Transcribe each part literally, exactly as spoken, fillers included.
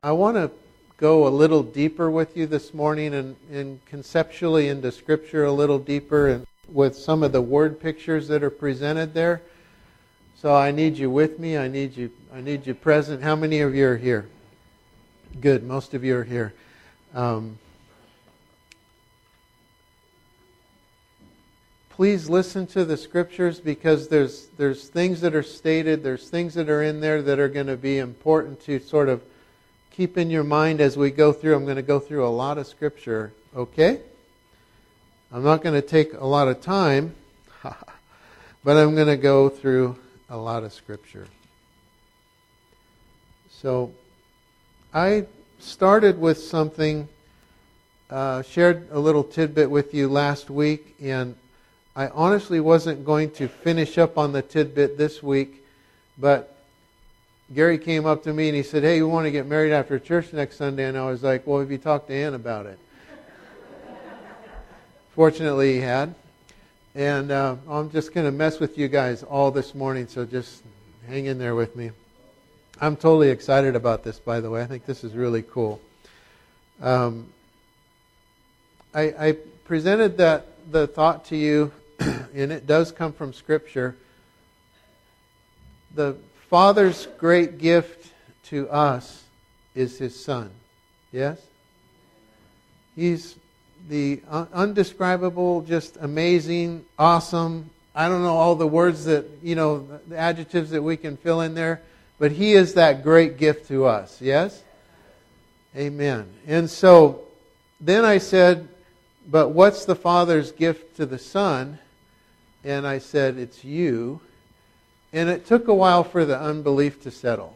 I want to go a little deeper with you this morning and, and conceptually into Scripture a little deeper and with some of the word pictures that are presented there. So I need you with me. I need you I need you present. How many of you are here? Good. Most of you are here. Um, please listen to the Scriptures because there's there's things that are stated, there's things that are in there that are going to be important to sort of keep in your mind as we go through. I'm going to go through a lot of Scripture, okay? I'm not going to take a lot of time, but I'm going to go through a lot of Scripture. So, I started with something, uh, shared a little tidbit with you last week, and I honestly wasn't going to finish up on the tidbit this week, but Gary came up to me and he said, hey, you want to get married after church next Sunday? And I was like, well, have you talked to Ann about it? Fortunately, he had. And uh, I'm just going to mess with you guys all this morning, so just hang in there with me. I'm totally excited about this, by the way. I think this is really cool. Um, I, I presented that the thought to you, and it does come from Scripture. The Father's great gift to us is His Son. Yes? He's the undescribable, just amazing, awesome. I don't know all the words that, you know, the adjectives that we can fill in there, but He is that great gift to us. Yes? Amen. And so then I said, but what's the Father's gift to the Son? And I said, it's you. And it took a while for the unbelief to settle.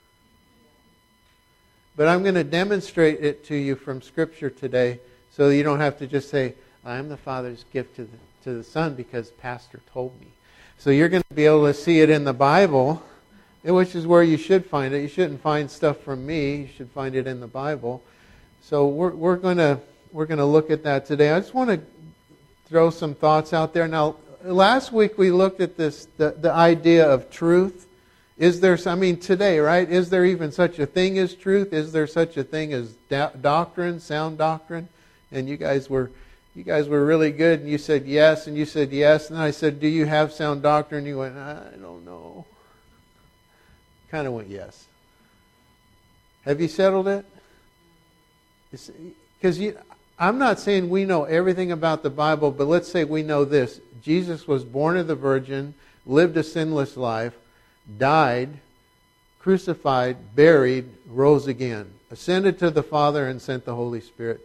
But I'm going to demonstrate it to you from Scripture today so you don't have to just say, I'm the Father's gift to the, to the Son because Pastor told me. So you're going to be able to see it in the Bible, which is where you should find it. You shouldn't find stuff from me. You should find it in the Bible. So we're, we're going to we're going to look at that today. I just want to throw some thoughts out there. Now, last week we looked at this, the, the idea of truth. Is there, I mean today, right? Is there even such a thing as truth? Is there such a thing as do- doctrine, sound doctrine? And you guys were you guys were really good and you said yes and you said yes. And I said, do you have sound doctrine? And you went, I don't know. Kind of went yes. Have you settled it? Because I'm not saying we know everything about the Bible, but let's say we know this. Jesus was born of the Virgin, lived a sinless life, died, crucified, buried, rose again, ascended to the Father, and sent the Holy Spirit.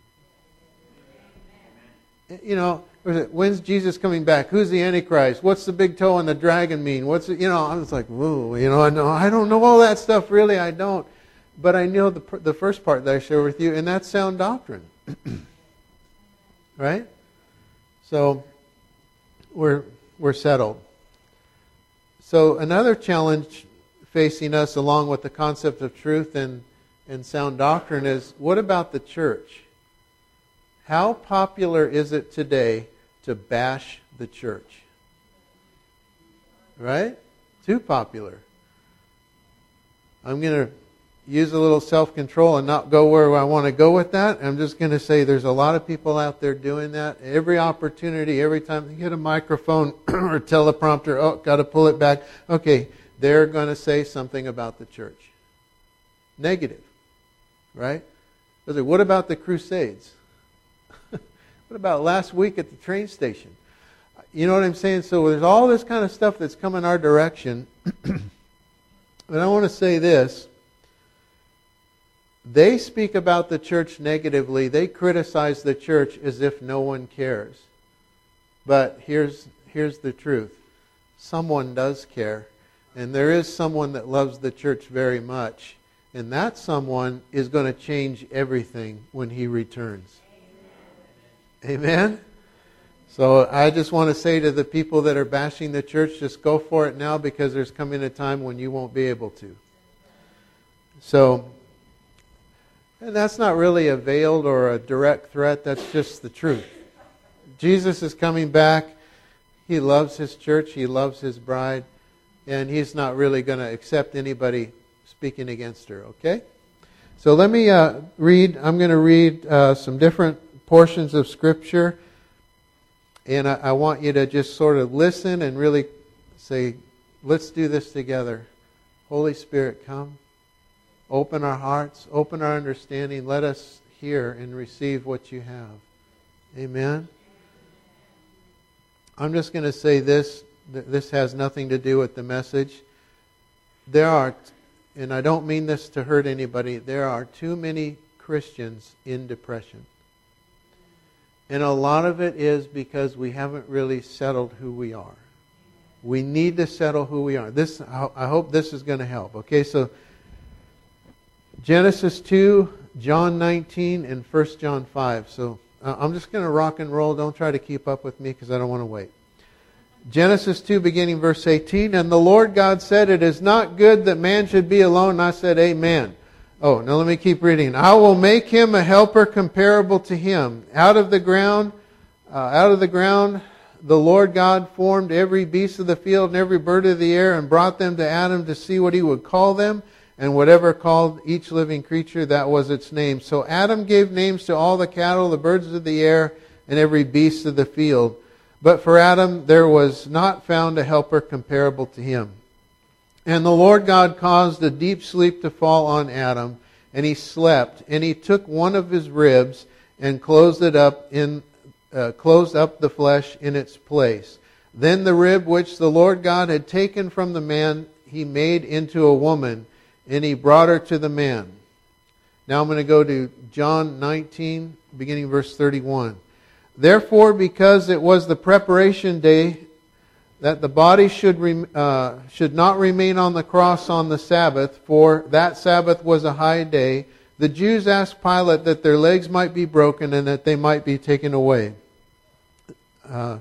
You know, when's Jesus coming back? Who's the Antichrist? What's the big toe on the dragon mean? What's it, you know? I was like, whoa, you know, I know I don't know all that stuff. Really, I don't. But I know the the first part that I share with you, and that's sound doctrine, right? So we're we're settled. So another challenge facing us, along with the concept of truth and and sound doctrine, is what about the church? How popular is it today to bash the church? Right? Too popular. I'm going to use a little self-control and not go where I want to go with that. I'm just going to say there's a lot of people out there doing that. Every opportunity, every time they get a microphone or teleprompter, oh, got to pull it back. Okay, they're going to say something about the church. Negative. Right? What about the Crusades? What about last week at the train station? You know what I'm saying? So there's all this kind of stuff that's coming our direction. But I want to say this. They speak about the church negatively. They criticize the church as if no one cares. But here's here's the truth. Someone does care. And there is someone that loves the church very much. And that someone is going to change everything when He returns. Amen? So I just want to say to the people that are bashing the church, just go for it now because there's coming a time when you won't be able to. So, and that's not really a veiled or a direct threat. That's just the truth. Jesus is coming back. He loves His church. He loves His bride. And He's not really going to accept anybody speaking against her. Okay? So let me uh, read, I'm going to read uh, some different portions of Scripture. And I, I want you to just sort of listen and really say, let's do this together. Holy Spirit, come. Open our hearts. Open our understanding. Let us hear and receive what you have. Amen. I'm just going to say this. This has nothing to do with the message. There are, and I don't mean this to hurt anybody, there are too many Christians in depression. And a lot of it is because we haven't really settled who we are. We need to settle who we are. This, I hope this is going to help. Okay, so Genesis two, John nineteen, and First John five. So uh, I'm just going to rock and roll. Don't try to keep up with me because I don't want to wait. Genesis two, beginning verse eighteen. And the Lord God said, it is not good that man should be alone. And I said, amen. Oh, now let me keep reading. I will make him a helper comparable to him. Out of the ground, uh, out of the ground, the Lord God formed every beast of the field and every bird of the air and brought them to Adam to see what he would call them. And whatever called each living creature, that was its name. So Adam gave names to all the cattle, the birds of the air, and every beast of the field. But for Adam there was not found a helper comparable to him. And the Lord God caused a deep sleep to fall on Adam, and he slept. And he took one of his ribs and closed it up in, uh, closed up the flesh in its place. Then the rib which the Lord God had taken from the man, he made into a woman, and he brought her to the man. Now I'm going to go to John nineteen, beginning verse thirty-one. Therefore, because it was the preparation day, that the body should rem- uh, should not remain on the cross on the Sabbath, for that Sabbath was a high day, the Jews asked Pilate that their legs might be broken and that they might be taken away. Uh,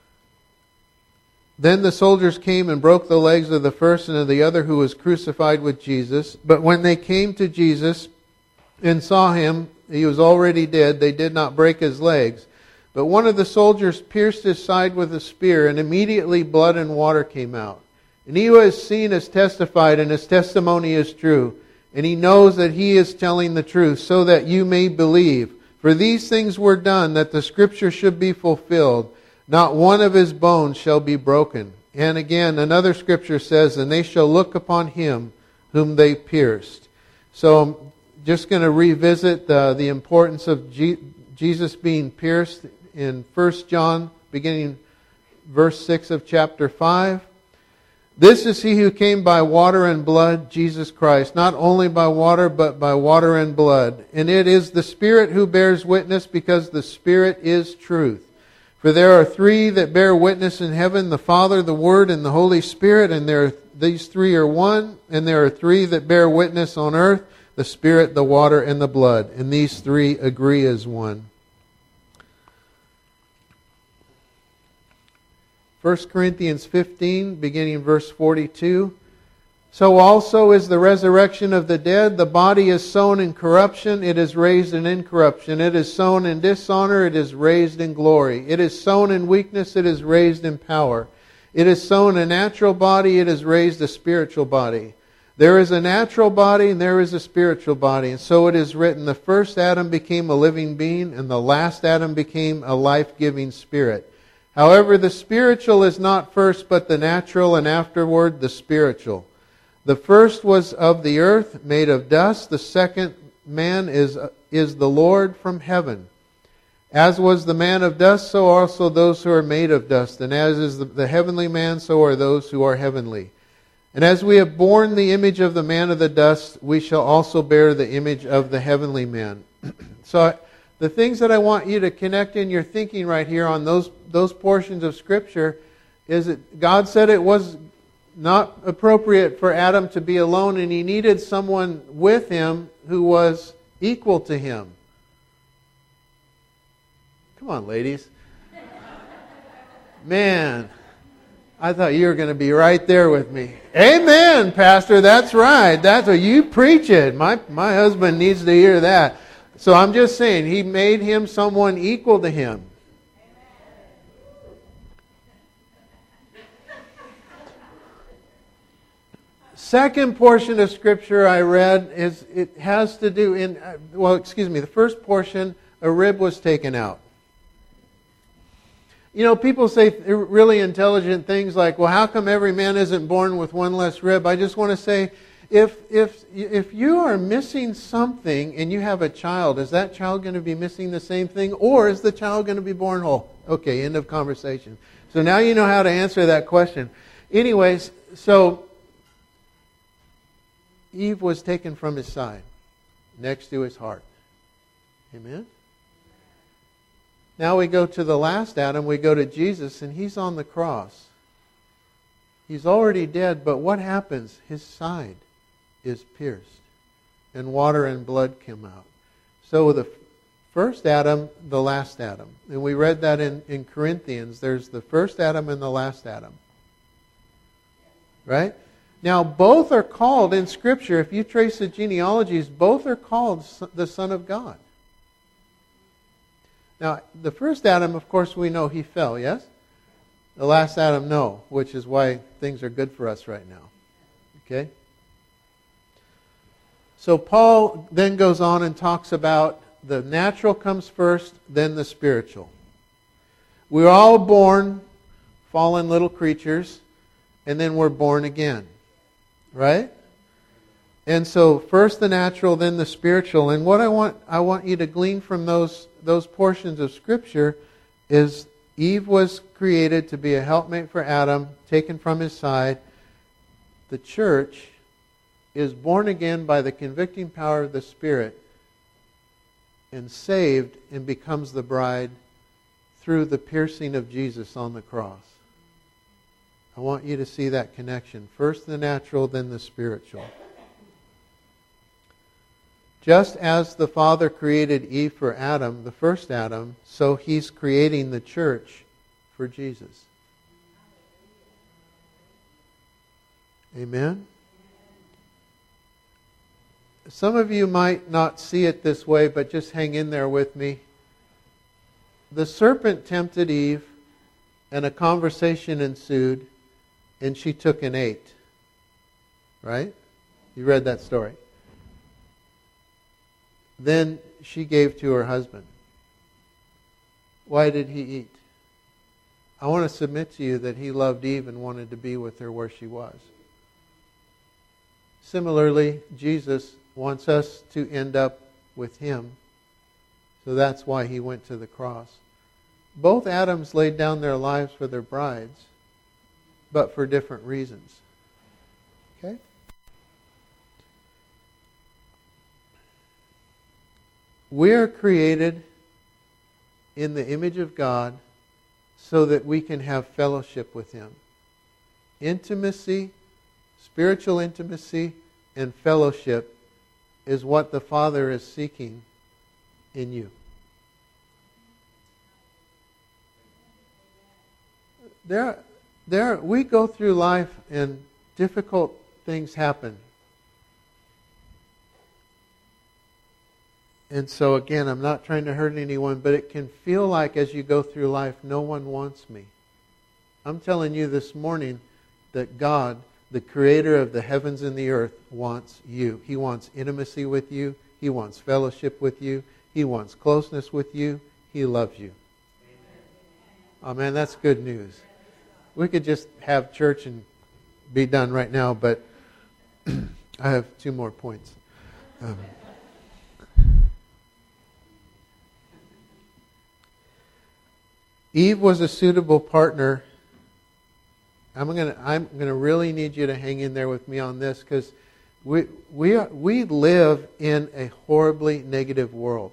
then the soldiers came and broke the legs of the first and of the other who was crucified with Jesus. But when they came to Jesus and saw him, he was already dead, they did not break his legs. But one of the soldiers pierced his side with a spear, and immediately blood and water came out. And he who has seen has testified, and his testimony is true. And he knows that he is telling the truth, so that you may believe. For these things were done, that the Scripture should be fulfilled. Not one of his bones shall be broken. And again, another Scripture says, and they shall look upon him whom they pierced. So I'm just going to revisit the, the importance of G- Jesus being pierced in First John, beginning verse six of chapter five. This is he who came by water and blood, Jesus Christ, not only by water, but by water and blood. And it is the Spirit who bears witness, because the Spirit is truth. For there are three that bear witness in heaven, the Father, the Word, and the Holy Spirit, and there are, these three are one. And there are three that bear witness on earth, the Spirit, the water, and the blood. And these three agree as one. First Corinthians fifteen, beginning verse forty-two. So also is the resurrection of the dead. The body is sown in corruption, it is raised in incorruption. It is sown in dishonor, it is raised in glory. It is sown in weakness, it is raised in power. It is sown a natural body, it is raised a spiritual body. There is a natural body and there is a spiritual body. And so it is written, the first Adam became a living being, and the last Adam became a life-giving spirit. However, the spiritual is not first, but the natural, and afterward the spiritual. The first was of the earth, made of dust. The second man is, is the Lord from heaven. As was the man of dust, so also those who are made of dust. And as is the, the heavenly man, so are those who are heavenly. And as we have borne the image of the man of the dust, we shall also bear the image of the heavenly man. So the things that I want you to connect in your thinking right here on those, those portions of Scripture is that God said it was not appropriate for Adam to be alone, and he needed someone with him who was equal to him. Come on, ladies. Man, I thought you were going to be right there with me. Amen, Pastor, that's right. That's what you preach it. My, my husband needs to hear that. So I'm just saying, he made him someone equal to him. second portion of Scripture I read is it has to do in well, excuse me. The first portion, a rib was taken out. You know, people say really intelligent things like, "Well, how come every man isn't born with one less rib?" I just want to say, if if if you are missing something and you have a child, is that child going to be missing the same thing, or is the child going to be born whole? Okay, end of conversation. So now you know how to answer that question. Anyways, so Eve was taken from his side, next to his heart. Amen? Now we go to the last Adam, we go to Jesus, and He's on the cross. He's already dead, but what happens? His side is pierced, and water and blood come out. So the first Adam, the last Adam. And we read that in, in Corinthians. There's the first Adam and the last Adam. Right? Now, both are called in Scripture, if you trace the genealogies, both are called the Son of God. Now, the first Adam, of course, we know he fell, yes? The last Adam, no, which is why things are good for us right now. Okay? So Paul then goes on and talks about the natural comes first, then the spiritual. We're all born fallen little creatures, and then we're born again. Right? And so first the natural, then the spiritual. And what I want I want you to glean from those those portions of Scripture is Eve was created to be a helpmate for Adam, taken from his side. The church is born again by the convicting power of the Spirit and saved and becomes the bride through the piercing of Jesus on the cross. I want you to see that connection. First the natural, then the spiritual. Just as the Father created Eve for Adam, the first Adam, so He's creating the church for Jesus. Amen? Some of you might not see it this way, but just hang in there with me. The serpent tempted Eve, and a conversation ensued, and she took and ate. Right? You read that story. Then she gave to her husband. Why did he eat? I want to submit to you that he loved Eve and wanted to be with her where she was. Similarly, Jesus wants us to end up with Him. So that's why He went to the cross. Both Adams laid down their lives for their brides, but for different reasons. Okay? We are created in the image of God so that we can have fellowship with Him. Intimacy, spiritual intimacy, and fellowship is what the Father is seeking in you. There, there, we go through life and difficult things happen. And so again, I'm not trying to hurt anyone, but it can feel like as you go through life, no one wants me. I'm telling you this morning that God, the Creator of the heavens and the earth, wants you. He wants intimacy with you. He wants fellowship with you. He wants closeness with you. He loves you. Amen. Oh man, that's good news. We could just have church and be done right now, but I have two more points. Um, Eve was a suitable partner. I'm going to I'm going to really need you to hang in there with me on this, because we we are, we live in a horribly negative world.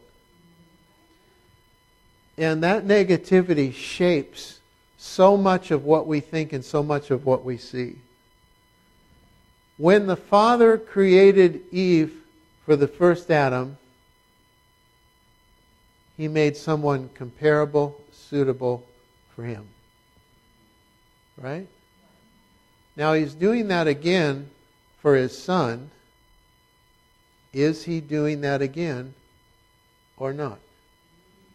And that negativity shapes so much of what we think and so much of what we see. When the Father created Eve for the first Adam, He made someone comparable, suitable for him. Right? Now He's doing that again for His Son. Is He doing that again or not?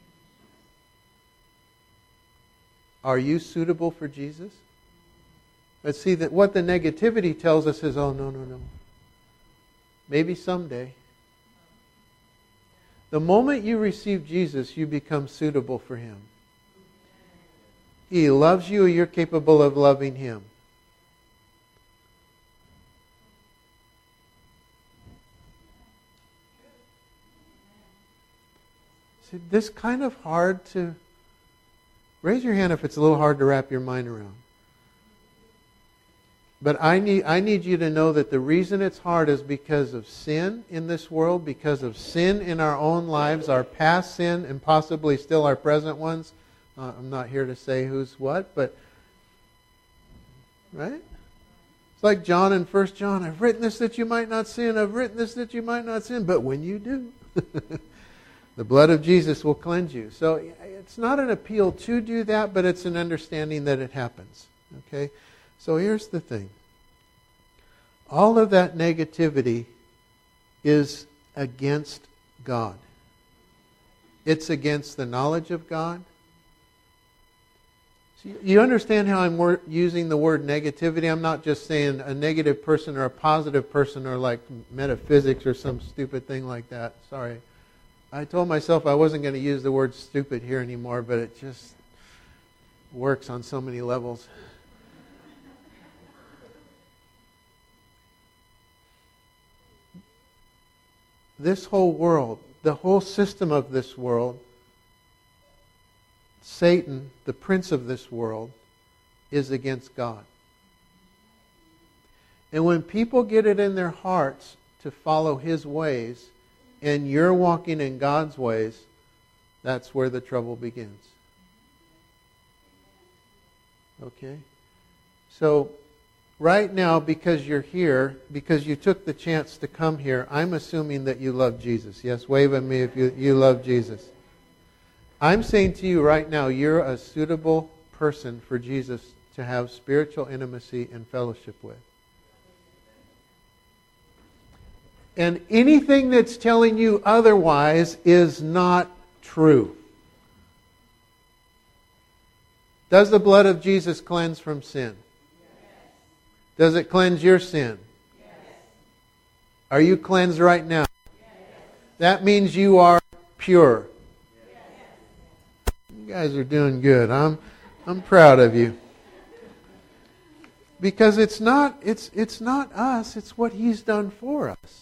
Are you suitable for Jesus? But see, that what the negativity tells us is, oh, no, no, no. Maybe someday. The moment you receive Jesus, you become suitable for Him. He loves you, you're capable of loving Him. See, this kind of hard to... Raise your hand if it's a little hard to wrap your mind around. But I need, I need you to know that the reason it's hard is because of sin in this world, because of sin in our own lives, our past sin and possibly still our present ones. Uh, I'm not here to say who's what, but... Right? It's like John in First John. I've written this that you might not sin. I've written this that you might not sin. But when you do, the blood of Jesus will cleanse you. So it's not an appeal to do that, but it's an understanding that it happens. Okay? So here's the thing. All of that negativity is against God. It's against the knowledge of God. So you understand how I'm wor- using the word negativity? I'm not just saying a negative person or a positive person or like metaphysics or some stupid thing like that. Sorry. I told myself I wasn't going to use the word stupid here anymore, but it just works on so many levels. This whole world, the whole system of this world, Satan, the prince of this world, is against God. And when people get it in their hearts to follow his ways, and you're walking in God's ways, that's where the trouble begins. Okay? So, right now, because you're here, because you took the chance to come here, I'm assuming that you love Jesus. Yes, wave at me if you, you love Jesus. I'm saying to you right now, you're a suitable person for Jesus to have spiritual intimacy and fellowship with. And anything that's telling you otherwise is not true. Does the blood of Jesus cleanse from sin? Does it cleanse your sin? Yes. Are you cleansed right now? Yes. That means you are pure. Yes. You guys are doing good. I'm I'm proud of you. Because it's not it's it's not us, it's what He's done for us.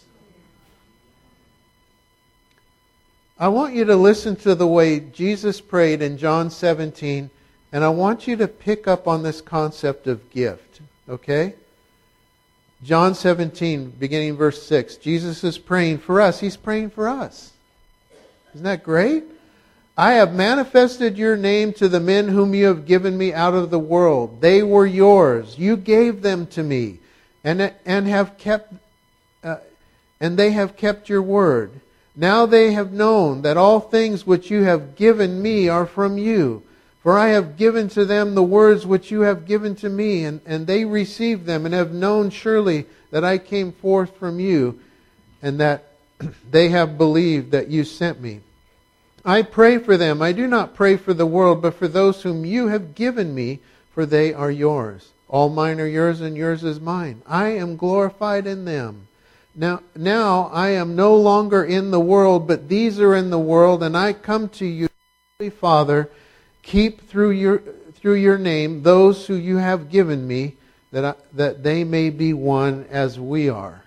I want you to listen to the way Jesus prayed in John seventeen, and I want you to pick up on this concept of gift. Okay? John seventeen, beginning verse six. Jesus is praying for us. He's praying for us. Isn't that great? I have manifested your name to the men whom you have given me out of the world. They were yours. You gave them to me, and and have kept, uh, and they have kept your word. Now they have known that all things which you have given me are from you. For I have given to them the words which you have given to me, and, and they received them, and have known surely that I came forth from you, and that they have believed that you sent me. I pray for them. I do not pray for the world, but for those whom you have given me, for they are yours. All mine are yours, and yours is mine. I am glorified in them. Now, now I am no longer in the world, but these are in the world, and I come to you, Holy Father. Keep through your through your name those who you have given me, that I, that they may be one as we are.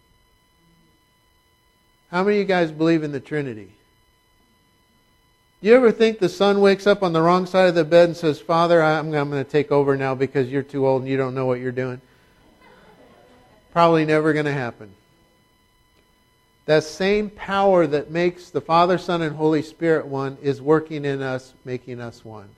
How many of you guys believe in the Trinity? Do you ever think the son wakes up on the wrong side of the bed and says, Father, I'm, I'm going to take over now because you're too old and you don't know what you're doing? Probably never going to happen. That same power that makes the Father, Son, and Holy Spirit one is working in us, making us one.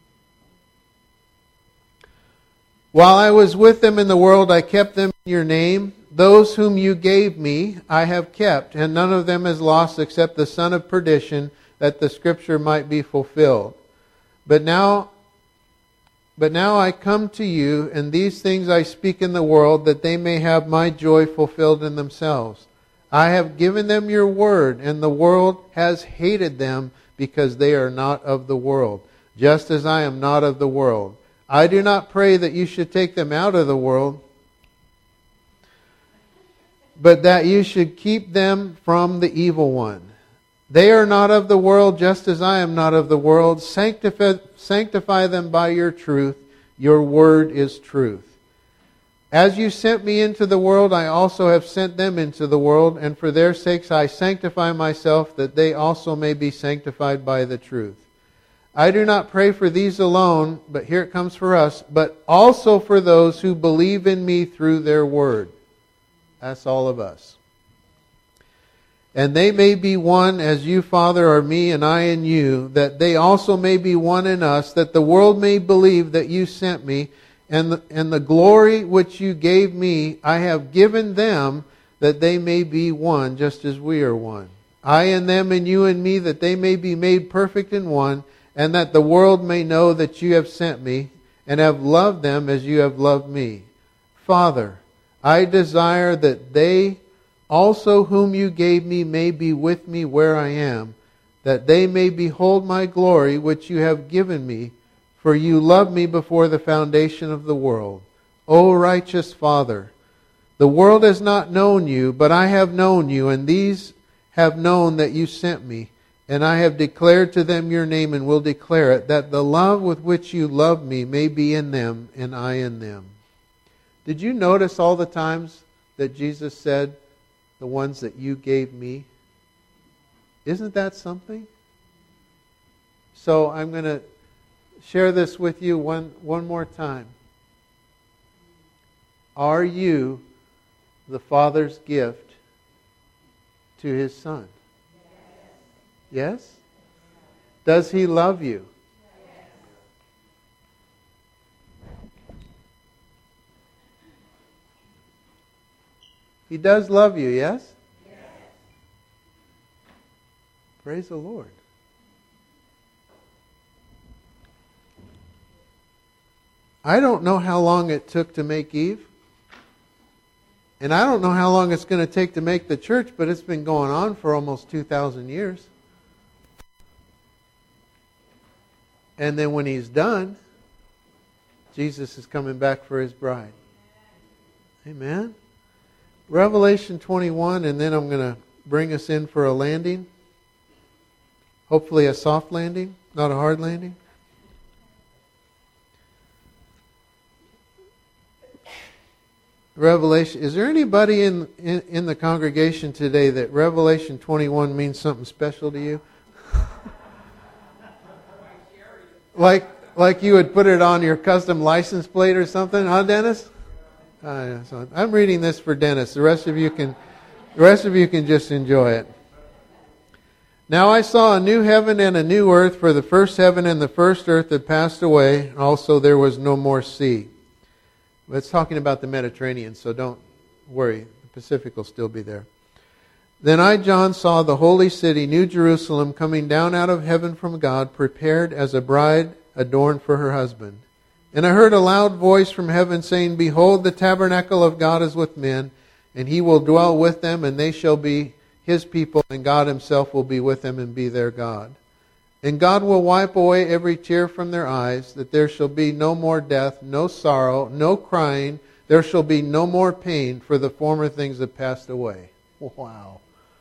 While I was with them in the world, I kept them in your name. Those whom you gave me, I have kept, and none of them is lost except the son of perdition, that the Scripture might be fulfilled. But now, but now I come to you, and these things I speak in the world, that they may have my joy fulfilled in themselves. I have given them your word, and the world has hated them because they are not of the world, just as I am not of the world. I do not pray that you should take them out of the world, but that you should keep them from the evil one. They are not of the world, just as I am not of the world. Sanctify, sanctify them by your truth. Your word is truth. As you sent me into the world, I also have sent them into the world, and for their sakes I sanctify myself, that they also may be sanctified by the truth. I do not pray for these alone, but here it comes for us, but also for those who believe in me through their word. That's all of us. And they may be one as you, Father, are me, and I in you, that they also may be one in us, that the world may believe that you sent me, and the, and the glory which you gave me, I have given them, that they may be one, just as we are one. I and them, and you and me, that they may be made perfect in one, and that the world may know that you have sent me, and have loved them as you have loved me. Father, I desire that they also whom you gave me may be with me where I am, that they may behold my glory which you have given me, for you loved me before the foundation of the world. O righteous Father, the world has not known you, but I have known you, and these have known that you sent me, and I have declared to them your name and will declare it, that the love with which you loved me may be in them, and I in them. Did you notice all the times that Jesus said, the ones that you gave me? Isn't that something? So I'm going to share this with you one, one more time. Are you the Father's gift to His Son? Yes? Does He love you? He does love you, yes? Yes. Praise the Lord. I don't know how long it took to make Eve. And I don't know how long it's going to take to make the church, but it's been going on for almost two thousand years. And then when He's done, Jesus is coming back for His bride. Amen. Revelation twenty-one, and then I'm going to bring us in for a landing. Hopefully a soft landing, not a hard landing. Revelation. Is there anybody in, in, in the congregation today that Revelation twenty-one means something special to you? like, like you would put it on your custom license plate or something, huh, Dennis? Uh, so I'm reading this for Dennis. The rest of you can, the rest of you can just enjoy it. Now I saw a new heaven and a new earth, for the first heaven and the first earth had passed away. Also there was no more sea. But it's talking about the Mediterranean, so don't worry. The Pacific will still be there. Then I, John, saw the holy city, New Jerusalem, coming down out of heaven from God, prepared as a bride adorned for her husband. And I heard a loud voice from heaven saying, Behold, the tabernacle of God is with men, and He will dwell with them, and they shall be His people, and God Himself will be with them and be their God. And God will wipe away every tear from their eyes, that there shall be no more death, no sorrow, no crying. There shall be no more pain, for the former things have passed away. Wow.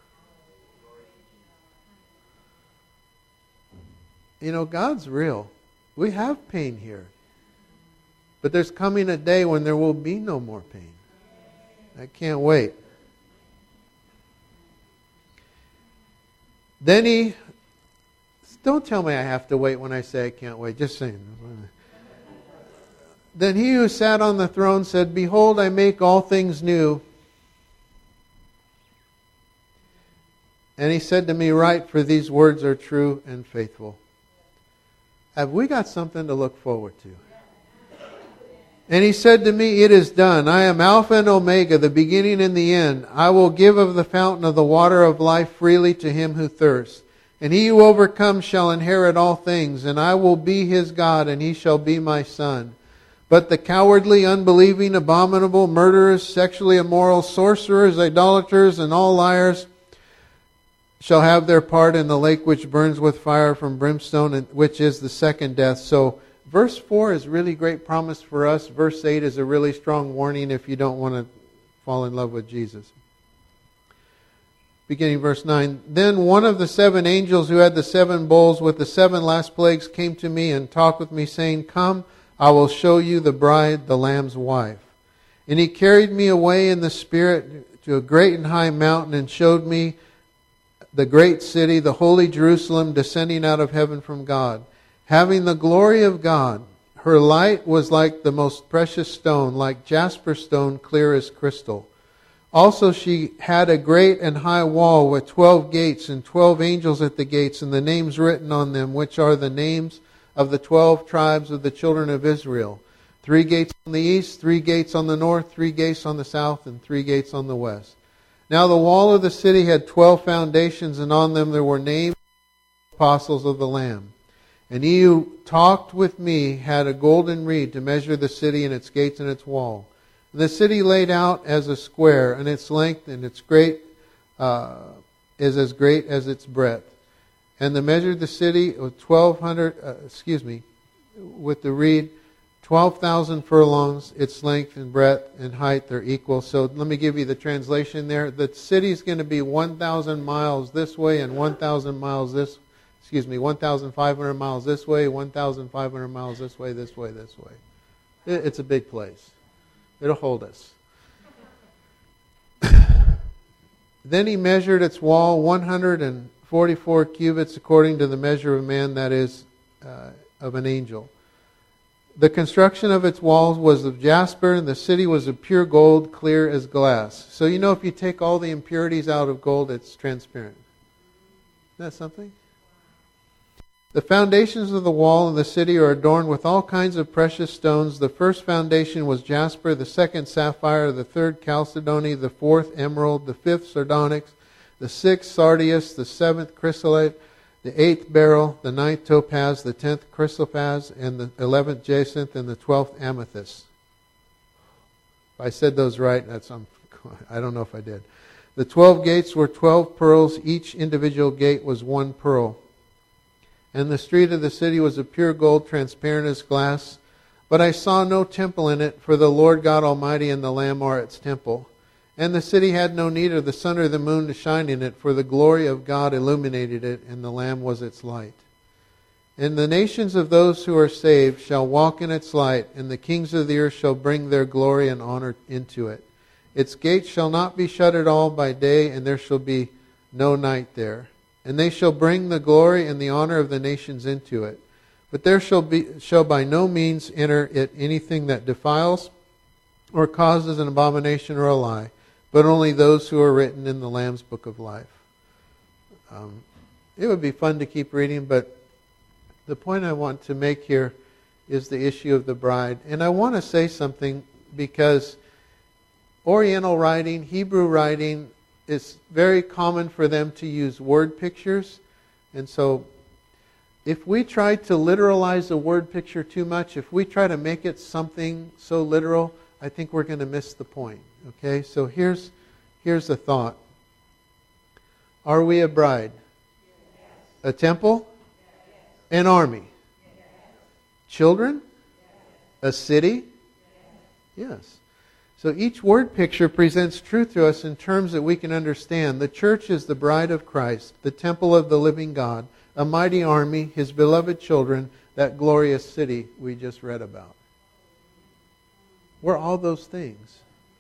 You know, God's real. We have pain here. But there's coming a day when there will be no more pain. I can't wait. Then He... Don't tell me I have to wait when I say I can't wait. Just saying. Then He who sat on the throne said, Behold, I make all things new. And He said to me, Write, for these words are true and faithful. Have we got something to look forward to? And He said to me, It is done. I am Alpha and Omega, the beginning and the end. I will give of the fountain of the water of life freely to him who thirsts. And he who overcomes shall inherit all things, and I will be his God, and he shall be my son. But the cowardly, unbelieving, abominable, murderers, sexually immoral, sorcerers, idolaters, and all liars shall have their part in the lake which burns with fire from brimstone, which is the second death. So verse four is really great promise for us. Verse eight is a really strong warning if you don't want to fall in love with Jesus. Beginning verse nine. Then one of the seven angels who had the seven bowls with the seven last plagues came to me and talked with me, saying, Come, I will show you the bride, the Lamb's wife. And he carried me away in the Spirit to a great and high mountain and showed me the great city, the holy Jerusalem, descending out of heaven from God, having the glory of God. Her light was like the most precious stone, like jasper stone, clear as crystal. Also she had a great and high wall with twelve gates, and twelve angels at the gates, and the names written on them, which are the names of the twelve tribes of the children of Israel. Three gates on the east, three gates on the north, three gates on the south, and three gates on the west. Now the wall of the city had twelve foundations, and on them there were names of the apostles of the Lamb. And he who talked with me had a golden reed to measure the city and its gates and its wall. And the city laid out as a square, and its length and its great uh, is as great as its breadth. And they measured the city with twelve hundred. Uh, excuse me, with the reed, twelve thousand furlongs. Its length and breadth and height are equal. So let me give you the translation there. The city is going to be one thousand miles this way and one thousand miles this. Excuse me, one thousand five hundred miles this way, one thousand five hundred miles this way, this way, this way. It, it's a big place. It'll hold us. Then he measured its wall one hundred forty-four cubits according to the measure of man, that is, uh, of an angel. The construction of its walls was of jasper, and the city was of pure gold, clear as glass. So you know if you take all the impurities out of gold, it's transparent. Isn't that something? The foundations of the wall and the city are adorned with all kinds of precious stones. The first foundation was jasper, the second sapphire, the third chalcedony, the fourth emerald, the fifth sardonyx, the sixth sardius, the seventh chrysolite, the eighth beryl, the ninth topaz, the tenth chrysoprase, and the eleventh jacinth, and the twelfth amethyst. If I said those right, that's um, I don't know if I did. The twelve gates were twelve pearls. Each individual gate was one pearl. And the street of the city was of pure gold, transparent as glass. But I saw no temple in it, for the Lord God Almighty and the Lamb are its temple. And the city had no need of the sun or the moon to shine in it, for the glory of God illuminated it, and the Lamb was its light. And the nations of those who are saved shall walk in its light, and the kings of the earth shall bring their glory and honor into it. Its gates shall not be shut at all by day, and there shall be no night there. And they shall bring the glory and the honor of the nations into it. But there shall be shall by no means enter it anything that defiles or causes an abomination or a lie, but only those who are written in the Lamb's book of life. Um, it would be fun to keep reading, but the point I want to make here is the issue of the bride. And I want to say something because Oriental writing, Hebrew writing, it's very common for them to use word pictures. And so if we try to literalize a word picture too much, if we try to make it something so literal, I think we're going to miss the point. Okay, so here's, here's the thought. Are we a bride? A temple? An army? Children? A city? Yes. So each word picture presents truth to us in terms that we can understand. The church is the bride of Christ, the temple of the living God, a mighty army, His beloved children, that glorious city we just read about. We're all those things.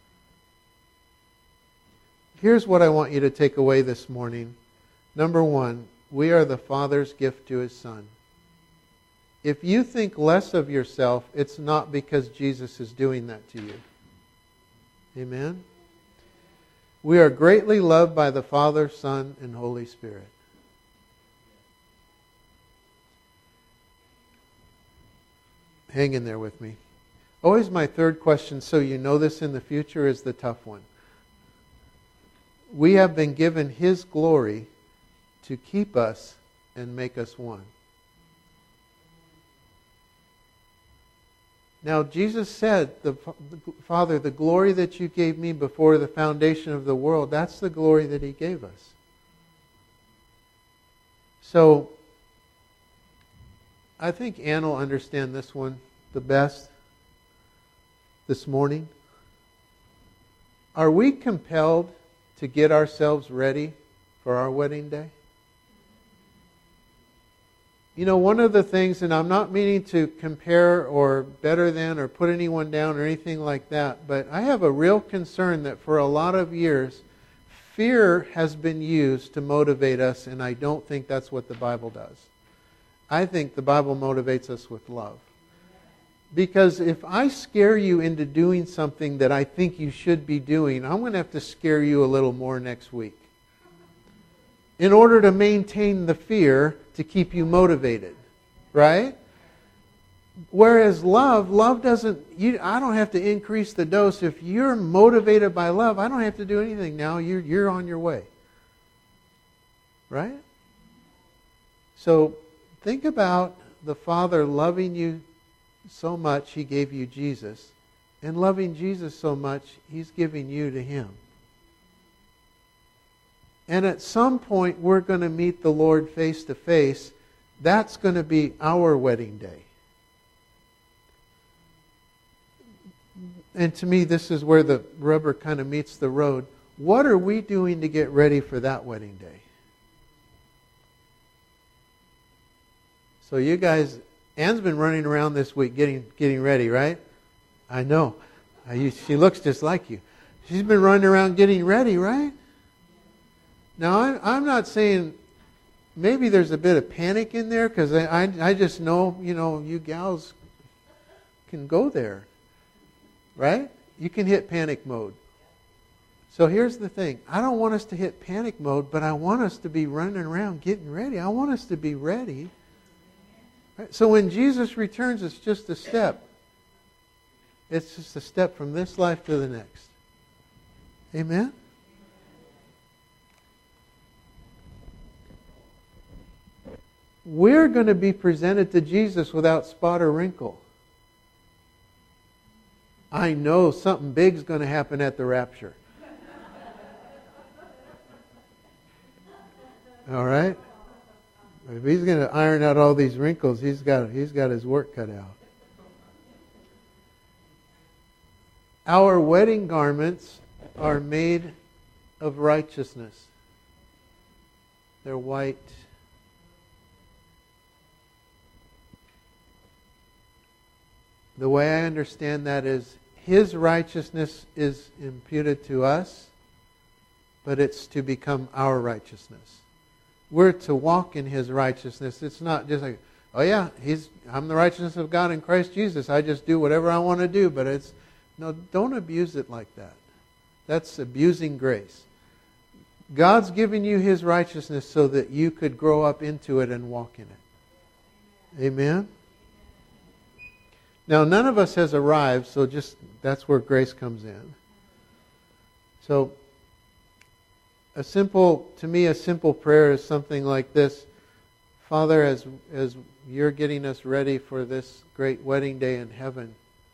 Here's what I want you to take away this morning. Number one, we are the Father's gift to His Son. If you think less of yourself, it's not because Jesus is doing that to you. Amen? We are greatly loved by the Father, Son, and Holy Spirit. Hang in there with me. Always my third question, so you know this in the future, is the tough one. We have been given His glory to keep us and make us one. Now, Jesus said, the Father, the glory that you gave me before the foundation of the world, that's the glory that He gave us. So, I think Ann will understand this one the best this morning. Are we compelled to get ourselves ready for our wedding day? You know, one of the things, and I'm not meaning to compare or better than or put anyone down or anything like that, but I have a real concern that for a lot of years, fear has been used to motivate us, and I don't think that's what the Bible does. I think the Bible motivates us with love. Because if I scare you into doing something that I think you should be doing, I'm going to have to scare you a little more next week in order to maintain the fear to keep you motivated, right? Whereas love, love doesn't, you, I don't have to increase the dose. If you're motivated by love, I don't have to do anything now. You're, you're on your way, right? So think about the Father loving you so much, He gave you Jesus. And loving Jesus so much, He's giving you to Him. And at some point, we're going to meet the Lord face to face. That's going to be our wedding day. And to me, this is where the rubber kind of meets the road. What are we doing to get ready for that wedding day? So you guys, Ann's been running around this week getting getting ready, right? I know. I, she looks just like you. She's been running around getting ready, right? Now, I'm, I'm not saying maybe there's a bit of panic in there because I, I, I just know, you know, you gals can go there, right? You can hit panic mode. So here's the thing. I don't want us to hit panic mode, but I want us to be running around getting ready. I want us to be ready. Right? So when Jesus returns, it's just a step. It's just a step from this life to the next. Amen? We're going to be presented to Jesus without spot or wrinkle. I know something big's going to happen at the rapture. All right? If He's going to iron out all these wrinkles, he's got he's got his work cut out. Our wedding garments are made of righteousness. They're white. The way I understand that is His righteousness is imputed to us, but it's to become our righteousness. We're to walk in His righteousness. It's not just like, oh yeah, he's I'm the righteousness of God in Christ Jesus. I just do whatever I want to do. But it's, no, don't abuse it like that. That's abusing grace. God's given you His righteousness so that you could grow up into it and walk in it. Amen? Now, none of us has arrived, so just that's where grace comes in. So, a simple, to me, a simple prayer is something like this. Father, as, as You're getting us ready for this great wedding day in heaven,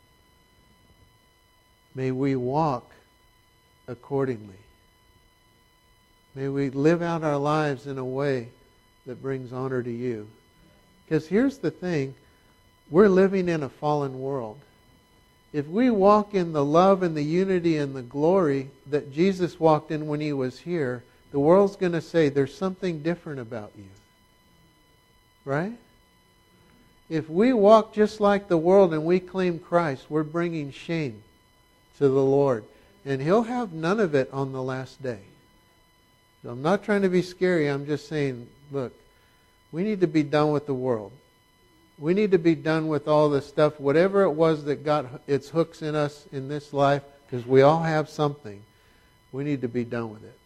may we walk accordingly. May we live out our lives in a way that brings honor to You. Because here's the thing. We're living in a fallen world. If we walk in the love and the unity and the glory that Jesus walked in when He was here, the world's going to say there's something different about you. Right? If we walk just like the world and we claim Christ, we're bringing shame to the Lord. And He'll have none of it on the last day. So I'm not trying to be scary. I'm just saying, look, we need to be done with the world. We need to be done with all the stuff, whatever it was that got its hooks in us in this life, because we all have something. We need to be done with it.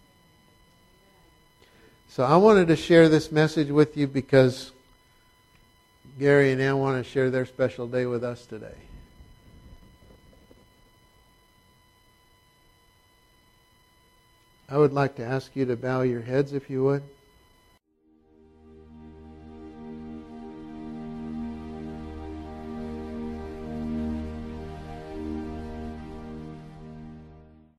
So I wanted to share this message with you because Gary and Ann want to share their special day with us today. I would like to ask you to bow your heads if you would.